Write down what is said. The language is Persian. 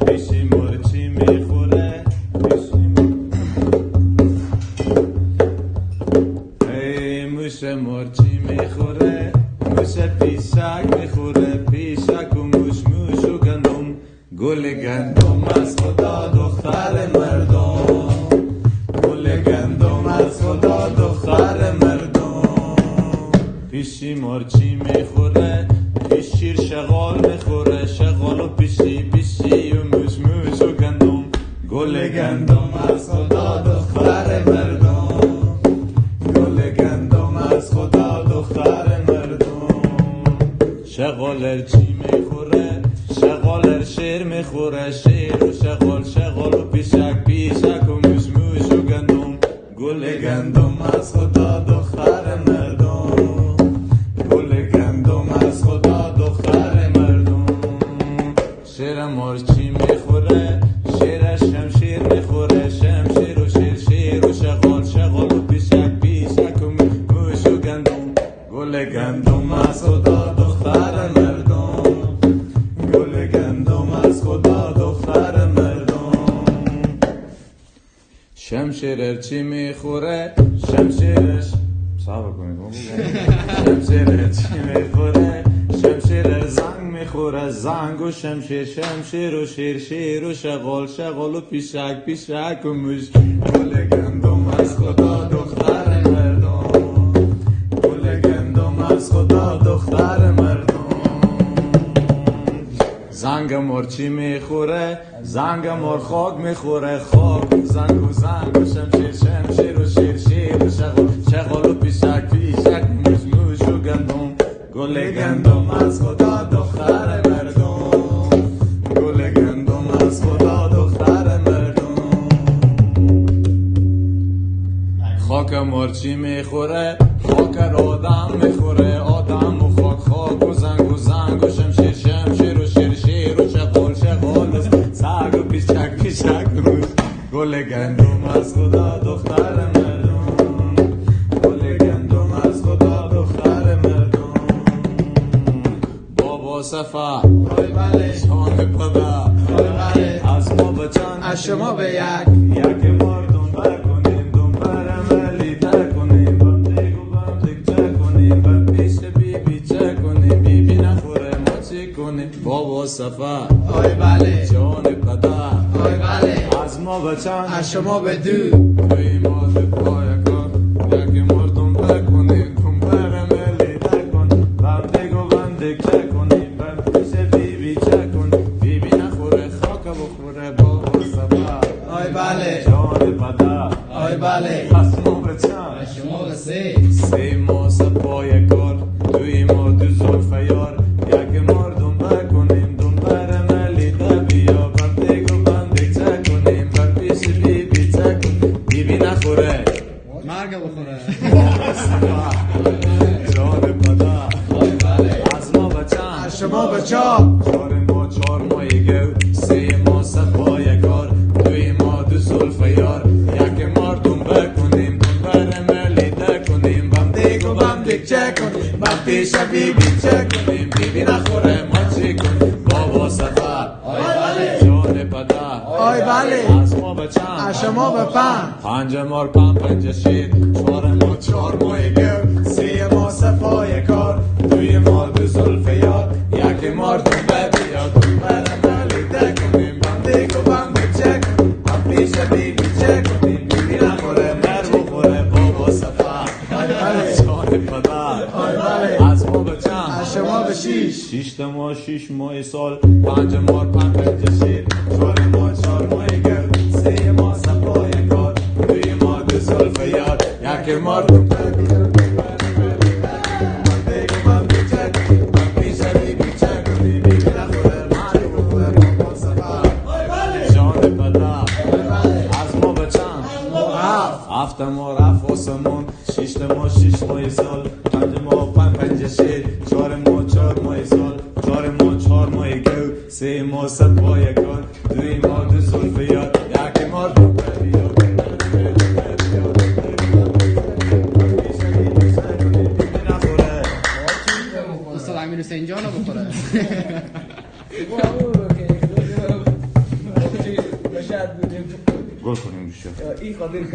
پیشی مرچی میخوره ای موش مرچی میخوره موش پیشک میخوره پیشک و موش موش و گندم گل گندم از خدا دختر مردم گل گندم از خدا دختر مردم پیشی مرچی میخوره پیش شیر شغال میخوره شغال و پیشی پیشی و موش موش و گندم گل گندم از خدا دختر مردم گل گندم از خدا دختر مردم شغال چی میخوره شغال شیر میخوره شیر و شغال و پیشک پیشک و موش موش و گندم گل گندم از خدا دختر مردم گل گندم از خدا دختر مردم شیر مرچی میخوره شیرش شمشیر میخوره شمشیر و شیر و شغال و پیشک پیشک و موش و گندم گل گندم از خدا دختر مردم گل گندم از خدا دختر مردم شمشیر چی میخوره شمشیرش صبر کنید شمشیر چی میخوره شمشیر زنگ میخوره زنگ و شمشیر و شیر و شغال و پیشک و موش گل گندم از خدا دختر مردم گل گندم از خدا دختر مردم زنگ مرچی میخوره زنگ مر خاک میخوره خاک زنگ و شمشیر و شیر و شغال و پیشک موش موش و گندم گل گندم از خدا دختر مردم گل گندم از خدا دختر مردم خاک مرچی میخوره خاک آدم میخوره آدم و خاک و زنگ و شمشیر و شیر و شغال سگ و پیشک روز گل گندم از خدا دختر مردم گل گندم از خدا دختر مردم بابا صفا آی بله شان پدا آی بله از ما بچن از شما به یک مردم بکنیم دنبر عملی تکنیم بندگ چکنیم بند پیش بی چکنیم بی نخوره ما چی کنیم بابا صفا آی بله جان پدا آی بله از ما بچن از شما به دو توی ما دو پای کن یک مردم بکنیم دنبر عملی تکن بندگ چکنیم بند پیش بی چکنیم بی نخوره خاک بخوره بابا صفا آی بله جان پدا آی بله از ما بچن از شما به سه ما سپای کار توی ما دو زلفه یار یک مردم بکنیم دنبر عملی بیا بندگ چکنیم بند پیش بی چکنیم بی نخوره مرگ بخوره جان پدا آی بله از ما بچن از شما به چا چار مایی گو سه ما سپای کار دوی ما دو زلفه یار یک مردم بکنیم دنبر عملی کنیم بندگ چکنیم بند پیش بی چکنیم بی نخوره ما چی کنیم بابا صفا آی بله جان پدا آی بله از ما بچن از شما به پنج مار پنج شیر چار مایی گو سه ما سپای کار دوی ما دو زلفه یار یک مردم بیا دنبر عملی کنیم بندگ چکنیم بند پیش بی چکنیم بی نخوره مر بخوره بابا صفا جان پدا آی بله از ما بچن از شما به شیش ما 6 ماه سال 5 مار 5 شیر 4 ماه گل 3 ماه صفای کار 2 ماه دو زلفه یار یک مردم هفت ما رفت آسمون 6 ماه 6 ماه سال 5 ماه 5 شیر 4 ماه سال 4 ماه گل 3 ماه صفای کار 2 ماه دو زلفه یار یک مردم استاد امیر حسین جانو بخوره گل کنیم روشو. این خاطر